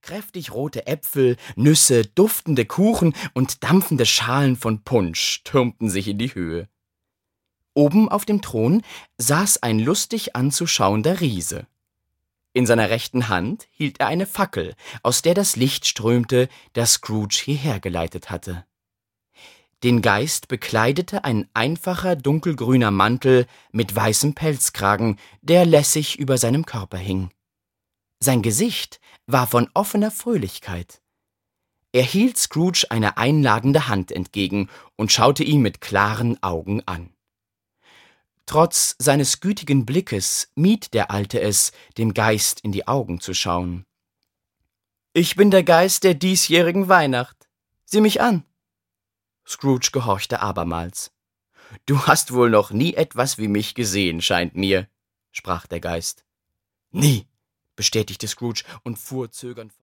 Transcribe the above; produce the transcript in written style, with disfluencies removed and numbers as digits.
Kräftig rote Äpfel, Nüsse, duftende Kuchen und dampfende Schalen von Punsch türmten sich in die Höhe. Oben auf dem Thron saß ein lustig anzuschauender Riese. In seiner rechten Hand hielt er eine Fackel, aus der das Licht strömte, das Scrooge hierher geleitet hatte. Den Geist bekleidete ein einfacher dunkelgrüner Mantel mit weißem Pelzkragen, der lässig über seinem Körper hing. Sein Gesicht war von offener Fröhlichkeit. Er hielt Scrooge eine einladende Hand entgegen und schaute ihn mit klaren Augen an. Trotz seines gütigen Blickes mied der Alte es, dem Geist in die Augen zu schauen. »Ich bin der Geist der diesjährigen Weihnacht. Sieh mich an!« Scrooge gehorchte abermals. »Du hast wohl noch nie etwas wie mich gesehen, scheint mir«, sprach der Geist. »Nie«, bestätigte Scrooge und fuhr zögernd